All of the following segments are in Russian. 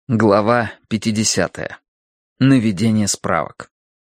Глава 50. Наведение справок.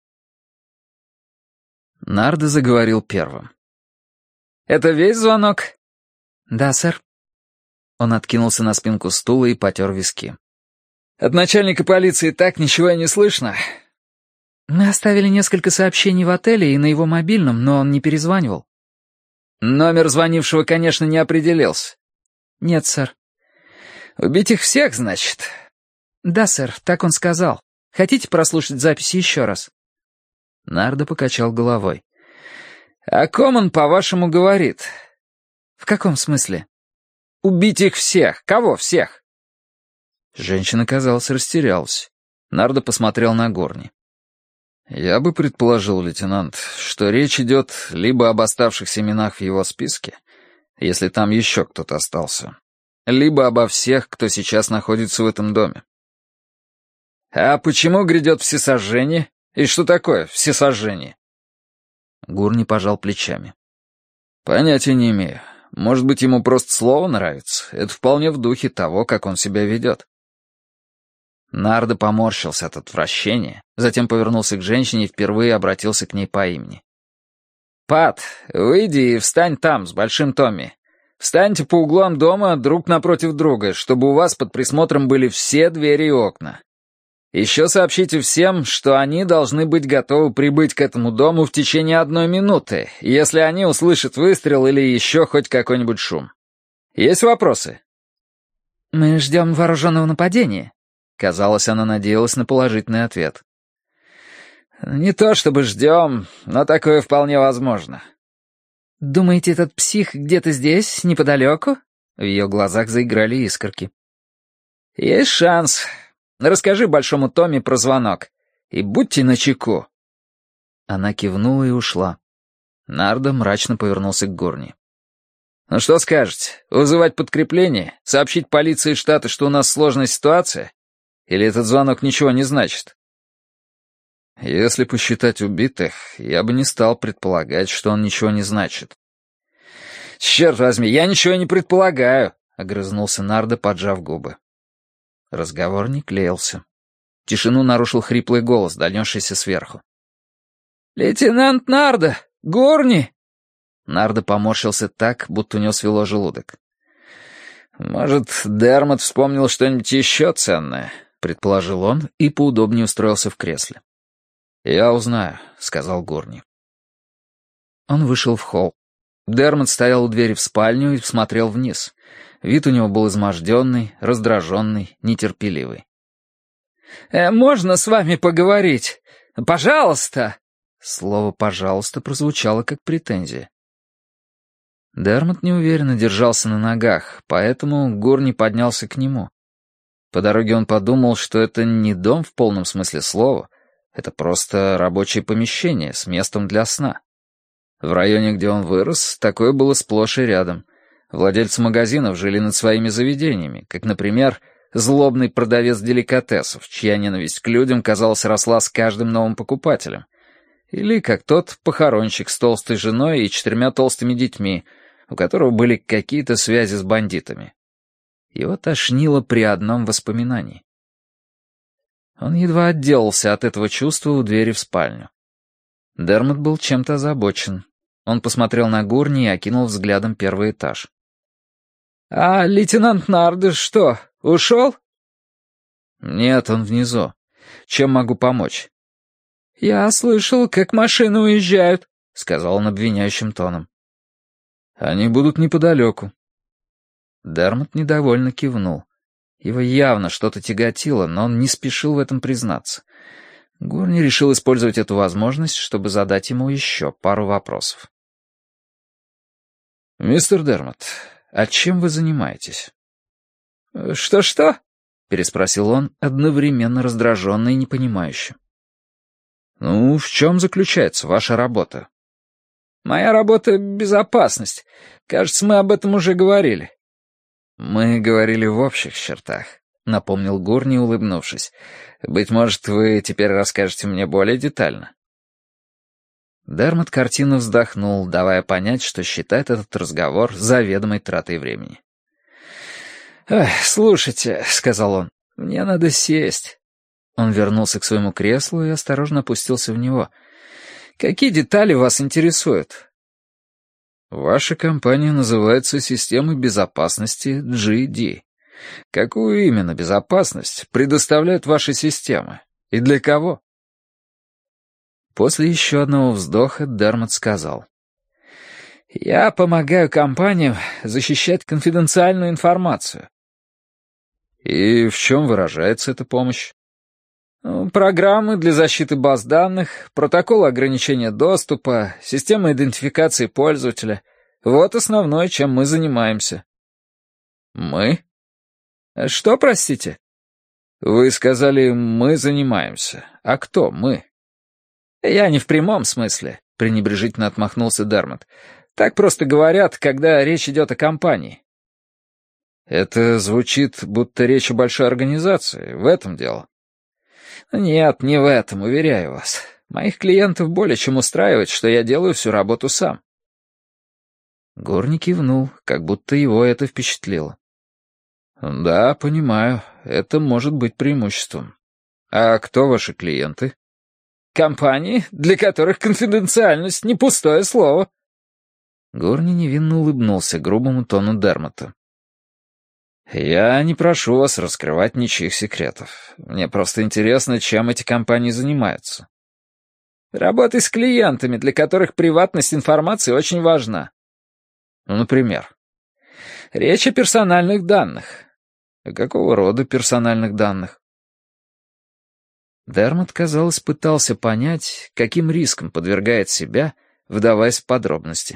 Нардо заговорил первым. «Это весь звонок?» «Да, сэр». Он откинулся на спинку стула и потер виски. «От начальника полиции так ничего и не слышно?» «Мы оставили несколько сообщений в отеле и на его мобильном, но он не перезванивал». «Номер звонившего, конечно, не определился». «Нет, сэр». «Убить их всех, значит?» «Да, сэр, так он сказал. Хотите прослушать записи еще раз?» Нардо покачал головой. «О ком он, по-вашему, говорит?» «В каком смысле?» «Убить их всех. Кого всех?» Женщина, казалось, растерялась. Нардо посмотрел на Горни. «Я бы предположил, лейтенант, что речь идет либо об оставшихся именах в его списке, если там еще кто-то остался, либо обо всех, кто сейчас находится в этом доме». «А почему грядет всесожжение? И что такое всесожжение?» Гурни пожал плечами. «Понятия не имею. Может быть, ему просто слово нравится. Это вполне в духе того, как он себя ведет». Нардо поморщился от отвращения, затем повернулся к женщине и впервые обратился к ней по имени. «Пат, выйди и встань там, с большим Томми. Встаньте по углам дома друг напротив друга, чтобы у вас под присмотром были все двери и окна. Еще сообщите всем, что они должны быть готовы прибыть к этому дому в течение 1 минуты, если они услышат выстрел или еще хоть какой-нибудь шум. Есть вопросы?» «Мы ждем вооруженного нападения». Казалось, она надеялась на положительный ответ. «Не то чтобы ждем, но такое вполне возможно». «Думаете, этот псих где-то здесь, неподалеку?» В ее глазах заиграли искорки. «Есть шанс. Расскажи большому Томми про звонок. И будьте начеку». Она кивнула и ушла. Нардо мрачно повернулся к Горни. «Ну что скажете? Вызывать подкрепление? Сообщить полиции штата, что у нас сложная ситуация? Или этот звонок ничего не значит?» «Если посчитать убитых, я бы не стал предполагать, что он ничего не значит». «Черт возьми, я ничего не предполагаю», — огрызнулся Нардо, поджав губы. Разговор не клеился. Тишину нарушил хриплый голос, донесшийся сверху. «Лейтенант Нардо! Горни!» Нардо поморщился так, будто у него свело желудок. «Может, Дермот вспомнил что-нибудь еще ценное?» — предположил он и поудобнее устроился в кресле. «Я узнаю», — сказал Горни. Он вышел в холл. Дермот стоял у двери в спальню и смотрел вниз. Вид у него был изможденный, раздраженный, нетерпеливый. «Можно с вами поговорить? Пожалуйста!» Слово «пожалуйста» прозвучало как претензия. Дермот неуверенно держался на ногах, поэтому Горни поднялся к нему. По дороге он подумал, что это не дом в полном смысле слова, это просто рабочее помещение с местом для сна. В районе, где он вырос, такое было сплошь и рядом. Владельцы магазинов жили над своими заведениями, как, например, злобный продавец деликатесов, чья ненависть к людям, казалось, росла с каждым новым покупателем. Или как тот похоронщик с толстой женой и 4 толстыми детьми, у которого были какие-то связи с бандитами. Его тошнило при одном воспоминании. Он едва отделался от этого чувства у двери в спальню. Дермот был чем-то озабочен. Он посмотрел на Гурни и окинул взглядом 1-й этаж. «А лейтенант Нардо что, ушел?» «Нет, он внизу. Чем могу помочь?» «Я слышал, как машины уезжают», — сказал он обвиняющим тоном. «Они будут неподалеку». Дермот недовольно кивнул. Его явно что-то тяготило, но он не спешил в этом признаться. Гурни решил использовать эту возможность, чтобы задать ему еще пару вопросов. «Мистер Дермот, а чем вы занимаетесь?» «Что-что?» — переспросил он, одновременно раздраженно и непонимающе. «Ну, в чем заключается ваша работа?» «Моя работа — безопасность. Кажется, мы об этом уже говорили». «Мы говорили в общих чертах», — напомнил Гурни, улыбнувшись. «Быть может, вы теперь расскажете мне более детально?» Дермот картинно вздохнул, давая понять, что считает этот разговор заведомой тратой времени. «Слушайте», — сказал он, Мне надо сесть». Он вернулся к своему креслу и осторожно опустился в него. «Какие детали вас интересуют?» «Ваша компания называется системой безопасности GD. Какую именно безопасность предоставляют ваши системы? И для кого?» После еще одного вздоха Дермот сказал: «Я помогаю компаниям защищать конфиденциальную информацию». «И в чем выражается эта помощь?» «Программы для защиты баз данных, протоколы ограничения доступа, система идентификации пользователя. Вот основное, чем мы занимаемся». «Мы?» «Что, простите?» «Вы сказали, мы занимаемся. А кто мы?» «Я не в прямом смысле», — пренебрежительно отмахнулся Дермот. «Так просто говорят, когда речь идет о компании». «Это звучит, будто речь о большой организации. В этом дело». «Нет, не в этом, уверяю вас. Моих клиентов более чем устраивает, что я делаю всю работу сам». Горни кивнул, как будто его это впечатлило. «Да, понимаю, это может быть преимуществом. А кто ваши клиенты?» «Компании, для которых конфиденциальность — не пустое слово». Горни невинно улыбнулся грубому тону Дермота. «Я не прошу вас раскрывать ничьих секретов. Мне просто интересно, чем эти компании занимаются». «Работай с клиентами, для которых приватность информации очень важна». «Ну, например?» «Речь о персональных данных». «Какого рода персональных данных?» Дермот, казалось, пытался понять, каким риском подвергает себя, вдаваясь в подробности.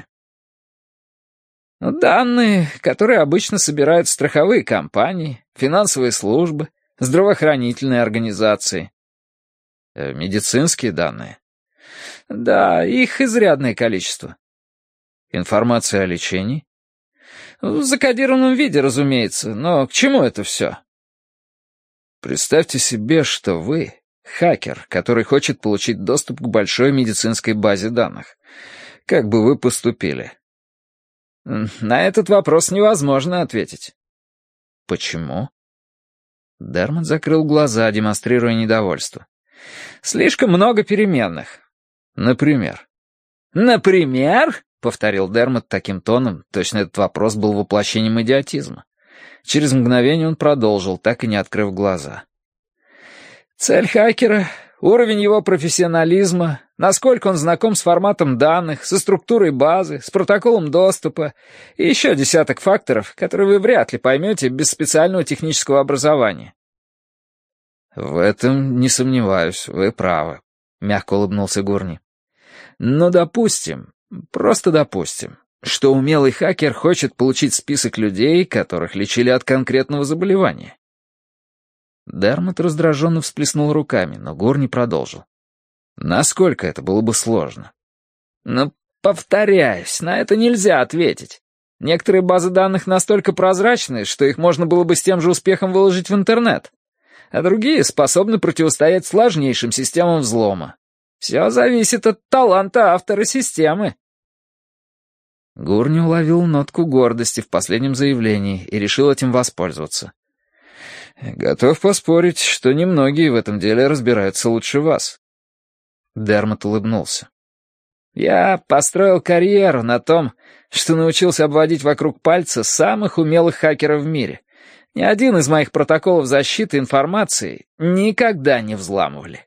«Данные, которые обычно собирают страховые компании, финансовые службы, здравоохранительные организации». «Медицинские данные?» «Да, их изрядное количество». «Информация о лечении?» «В закодированном виде, разумеется, но к чему это все?» «Представьте себе, что вы хакер, который хочет получить доступ к большой медицинской базе данных. Как бы вы поступили?» «На этот вопрос невозможно ответить». «Почему?» Дермот закрыл глаза, демонстрируя недовольство. «Слишком много переменных». «Например?» «Например?» — повторил Дермот таким тоном, точно этот вопрос был воплощением идиотизма. Через мгновение он продолжил, так и не открыв глаза. «Цель хакера, уровень его профессионализма, насколько он знаком с форматом данных, со структурой базы, с протоколом доступа и еще десяток факторов, которые вы вряд ли поймете без специального технического образования». «В этом не сомневаюсь, вы правы», — мягко улыбнулся Гурни. «Но допустим, просто допустим, что умелый хакер хочет получить список людей, которых лечили от конкретного заболевания». Дермот раздраженно всплеснул руками, но Гурни продолжил. «Насколько это было бы сложно?» «Ну, повторяюсь, на это нельзя ответить. Некоторые базы данных настолько прозрачны, что их можно было бы с тем же успехом выложить в интернет, а другие способны противостоять сложнейшим системам взлома. Все зависит от таланта автора системы». Гурни уловил нотку гордости в последнем заявлении и решил этим воспользоваться. «Готов поспорить, что немногие в этом деле разбираются лучше вас». Дермот улыбнулся. «Я построил карьеру на том, что научился обводить вокруг пальца самых умелых хакеров в мире. Ни один из моих протоколов защиты информации никогда не взламывали».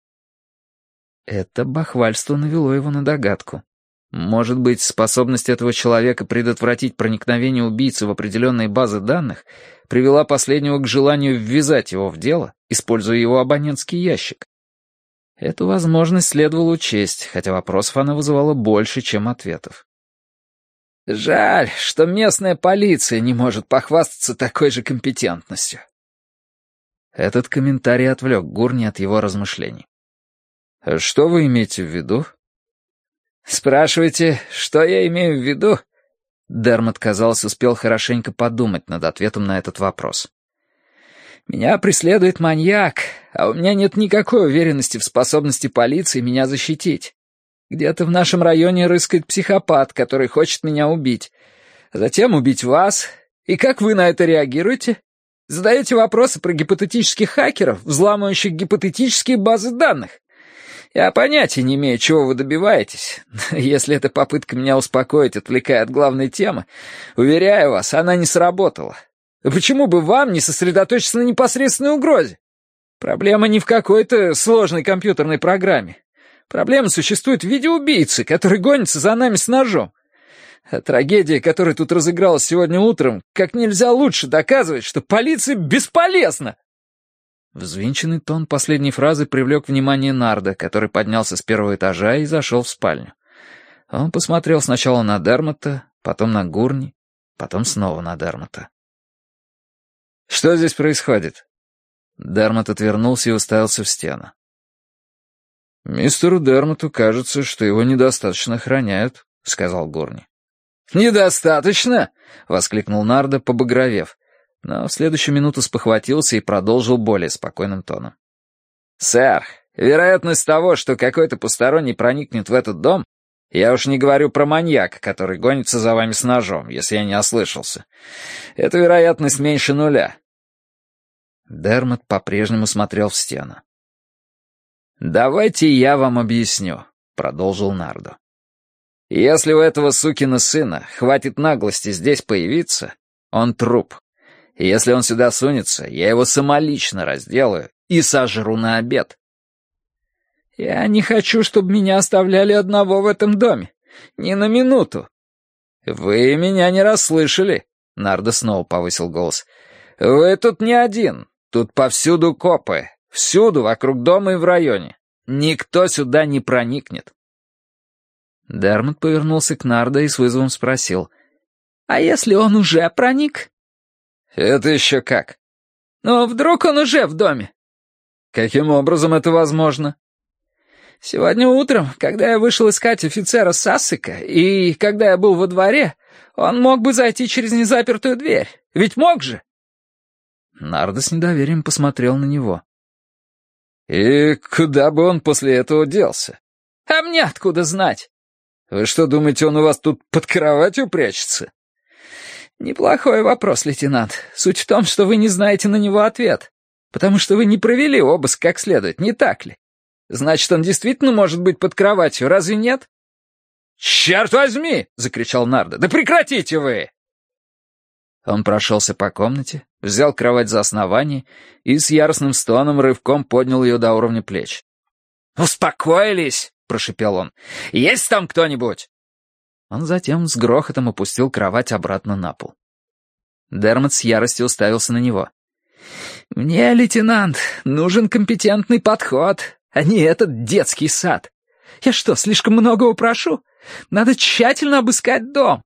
Это бахвальство навело его на догадку. Может быть, способность этого человека предотвратить проникновение убийцы в определенные базы данных привела последнего к желанию ввязать его в дело, используя его абонентский ящик. Эту возможность следовало учесть, хотя вопросов она вызывала больше, чем ответов. «Жаль, что местная полиция не может похвастаться такой же компетентностью». Этот комментарий отвлек Гурни от его размышлений. «Что вы имеете в виду?» «Спрашиваете, что я имею в виду?» Дермот, казалось, успел хорошенько подумать над ответом на этот вопрос. «Меня преследует маньяк, а у меня нет никакой уверенности в способности полиции меня защитить. Где-то в нашем районе рыскает психопат, который хочет меня убить. Затем убить вас. И как вы на это реагируете? Задаете вопросы про гипотетических хакеров, взламывающих гипотетические базы данных. Я понятия не имею, чего вы добиваетесь. Если эта попытка меня успокоить, отвлекая от главной темы, уверяю вас, она не сработала. Почему бы вам не сосредоточиться на непосредственной угрозе? Проблема не в какой-то сложной компьютерной программе. Проблема существует в виде убийцы, который гонится за нами с ножом. А трагедия, которая тут разыгралась сегодня утром, как нельзя лучше доказывает, что полиция бесполезна. Взвинченный тон последней фразы привлек внимание Нарда, который поднялся с первого этажа и зашел в спальню. Он посмотрел сначала на Дермота, потом на Гурни, потом снова на Дермота. «Что здесь происходит?» Дермот отвернулся и уставился в стену. «Мистеру Дермоту кажется, что его недостаточно охраняют», — сказал Гурни. «Недостаточно?» — воскликнул Нарда, побагровев. Но в следующую минуту спохватился и продолжил более спокойным тоном. «Сэр, вероятность того, что какой-то посторонний проникнет в этот дом, я уж не говорю про маньяка, который гонится за вами с ножом, если я не ослышался, эта вероятность меньше нуля». Дермот по-прежнему смотрел в стену. «Давайте я вам объясню», — продолжил Нардо. «Если у этого сукина сына хватит наглости здесь появиться, он труп. И если он сюда сунется, я его самолично разделаю и сожру на обед». «Я не хочу, чтобы меня оставляли одного в этом доме. Ни на минуту». «Вы меня не расслышали», — Нардо снова повысил голос. «Вы тут не один. Тут повсюду копы. Всюду, вокруг дома и в районе. Никто сюда не проникнет». Дермот повернулся к Нардо и с вызовом спросил. «А если он уже проник?» «Это еще как?» «Ну, вдруг он уже в доме?» «Каким образом это возможно?» «Сегодня утром, когда я вышел искать офицера Сассека, и когда я был во дворе, он мог бы зайти через незапертую дверь. Ведь мог же?» Нардо с недоверием посмотрел на него. «И куда бы он после этого делся?» «А мне откуда знать?» «Вы что, думаете, он у вас тут под кроватью прячется?» «Неплохой вопрос, лейтенант. Суть в том, что вы не знаете на него ответ. Потому что вы не провели обыск как следует, не так ли? Значит, он действительно может быть под кроватью, разве нет?» «Черт возьми!» — закричал Нардо. «Да прекратите вы!» Он прошелся по комнате, взял кровать за основание и с яростным стоном рывком поднял ее до уровня плеч. «Успокоились!» — прошипел он. «Есть там кто-нибудь?» Он затем с грохотом опустил кровать обратно на пол. Дермот с яростью уставился на него. «Мне, лейтенант, нужен компетентный подход, а не этот детский сад. Я что, слишком многого прошу? Надо тщательно обыскать дом».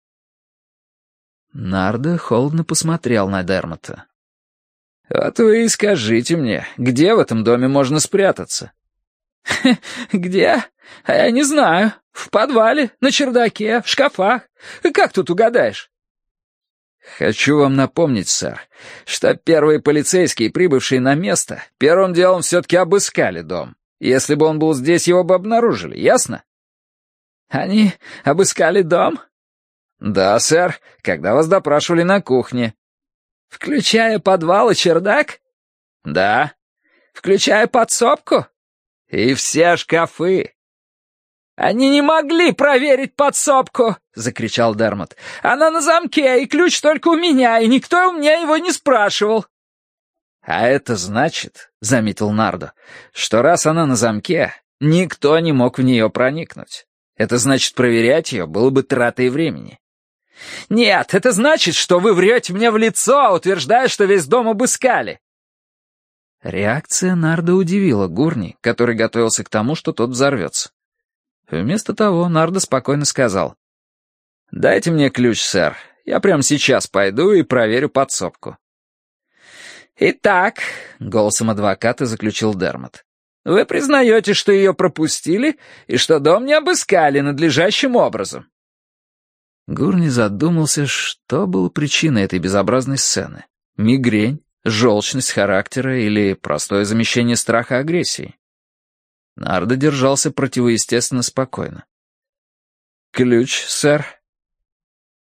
Нардо холодно посмотрел на Дермота. «Вот вы и скажите мне, где в этом доме можно спрятаться?» «Где? А я не знаю. В подвале, на чердаке, в шкафах. Как тут угадаешь?» «Хочу вам напомнить, сэр, что первые полицейские, прибывшие на место, первым делом все-таки обыскали дом. Если бы он был здесь, его бы обнаружили, ясно?» «Они обыскали дом?» «Да, сэр, когда вас допрашивали на кухне». «Включая подвал и чердак?» «Да». «Включая подсобку?» «И все шкафы». «Они не могли проверить подсобку!» — закричал Дермот. «Она на замке, и ключ только у меня, и никто у меня его не спрашивал». «А это значит, — заметил Нардо, — что раз она на замке, никто не мог в нее проникнуть. Это значит, проверять ее было бы тратой времени». «Нет, это значит, что вы врете мне в лицо, утверждая, что весь дом обыскали». Реакция Нардо удивила Гурни, который готовился к тому, что тот взорвется. Вместо того Нардо спокойно сказал: «Дайте мне ключ, сэр. Я прямо сейчас пойду и проверю подсобку». «Итак», — голосом адвоката заключил Дермот, «вы признаете, что ее пропустили и что дом не обыскали надлежащим образом?» Гурни задумался, что было причиной этой безобразной сцены. Мигрень, желчность характера или простое замещение страха агрессией. Нардо держался противоестественно спокойно. «Ключ, сэр?»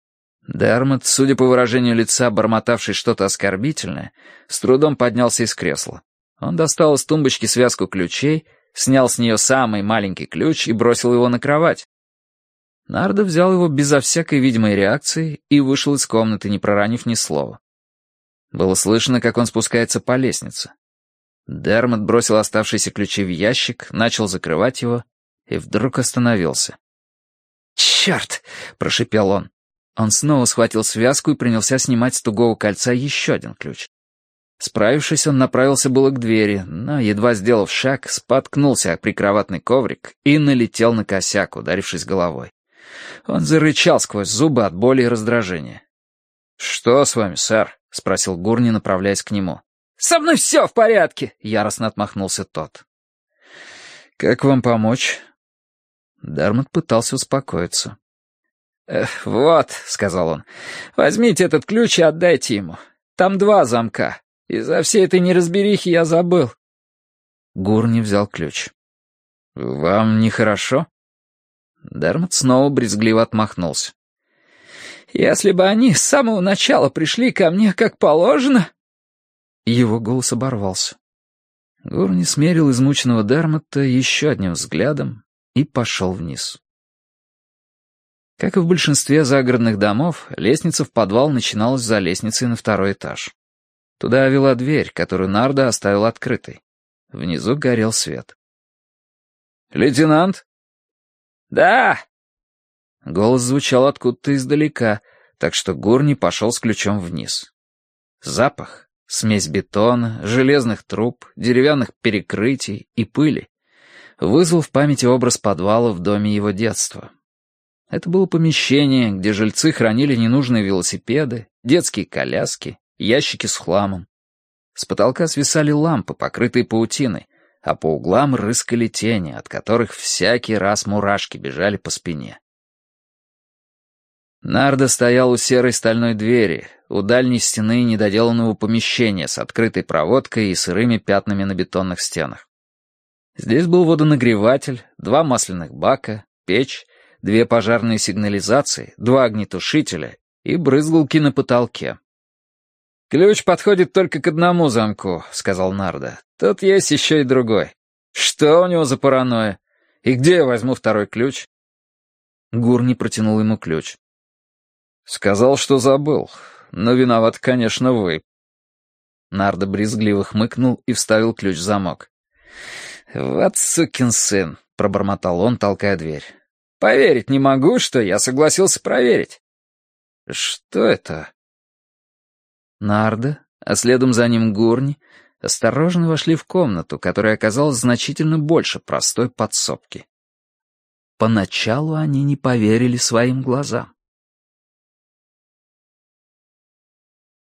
Дермот, судя по выражению лица, бормотавший что-то оскорбительное, с трудом поднялся из кресла. Он достал из тумбочки связку ключей, снял с нее самый маленький ключ и бросил его на кровать. Нардо взял его безо всякой видимой реакции и вышел из комнаты, не проронив ни слова. Было слышно, как он спускается по лестнице. Дермот бросил оставшиеся ключи в ящик, начал закрывать его и вдруг остановился. «Черт!» — прошипел он. Он снова схватил связку и принялся снимать с тугого кольца еще один ключ. Справившись, он направился было к двери, но, едва сделав шаг, споткнулся о прикроватный коврик и налетел на косяк, ударившись головой. Он зарычал сквозь зубы от боли и раздражения. «Что с вами, сэр?» — спросил Гурни, направляясь к нему. «Со мной все в порядке!» — яростно отмахнулся тот. «Как вам помочь?» Дермот пытался успокоиться. «Вот», — сказал он, — «возьмите этот ключ и отдайте ему. Там 2 замка. Из-за всей этой неразберихи я забыл». Гурни взял ключ. «Вам нехорошо?» Дермот снова брезгливо отмахнулся. «Если бы они с самого начала пришли ко мне как положено...» Его голос оборвался. Гурни смерил измученного Дермота еще одним взглядом и пошел вниз. Как и в большинстве загородных домов, лестница в подвал начиналась за лестницей на 2-й этаж. Туда вела дверь, которую Нардо оставил открытой. Внизу горел свет. «Лейтенант?» «Да!» Голос звучал откуда-то издалека, так что Гурни пошел с ключом вниз. Запах, смесь бетона, железных труб, деревянных перекрытий и пыли вызвал в памяти образ подвала в доме его детства. Это было помещение, где жильцы хранили ненужные велосипеды, детские коляски, ящики с хламом. С потолка свисали лампы, покрытые паутиной, а по углам рыскали тени, от которых всякий раз мурашки бежали по спине. Нардо стоял у серой стальной двери, у дальней стены недоделанного помещения с открытой проводкой и сырыми пятнами на бетонных стенах. Здесь был водонагреватель, 2 масляных бака, печь, 2 пожарные сигнализации, 2 огнетушителя и брызгалки на потолке. «Ключ подходит только к 1 замку», — сказал Нардо. «Тут есть еще и другой. Что у него за паранойя? И где я возьму 2-й ключ?» Гурни протянул ему ключ. «Сказал, что забыл. Но виноват, конечно, вы». Нардо брезгливо хмыкнул и вставил ключ в замок. «Вот сукин сын», — пробормотал он, толкая дверь. «Поверить не могу, что я согласился проверить». «Что это?» Нардо, а следом за ним Гурни, осторожно вошли в комнату, которая оказалась значительно больше простой подсобки. Поначалу они не поверили своим глазам.